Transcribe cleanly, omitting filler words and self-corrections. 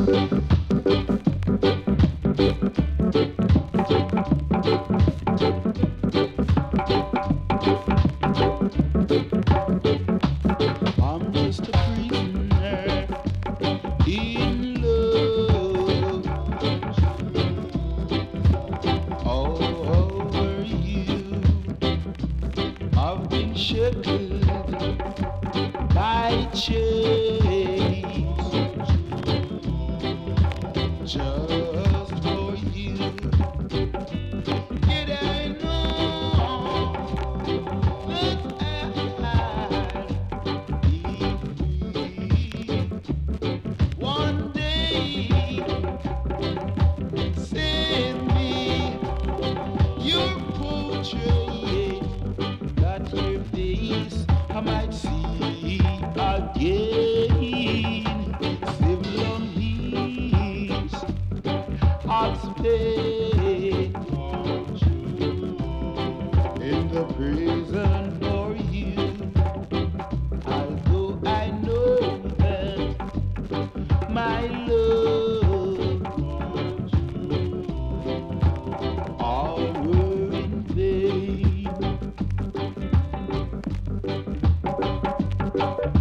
I'm just a prisoner in love over you. I've been shackled by chains just for you. Did I know that I'd be free one day? Send me your portrait, that your face I might see again. Civil unleashed, I'll stay in the prison for you. Although I know that my love all were in vain.